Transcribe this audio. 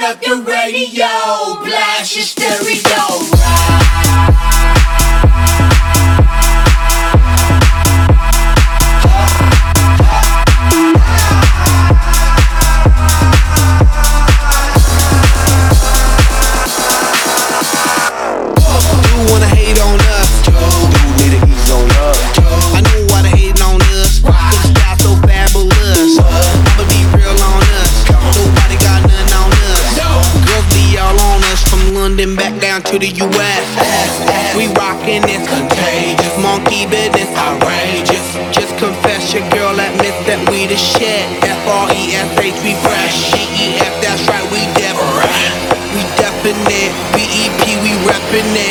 up the radio, blast your stereo. Back down to the US. We rockin' this contagious, monkey business outrageous. Just confess your girl admits that we the shit. FRESH, we fresh. GEF, that's right, we definite. We definite. BEP, we reppin' it.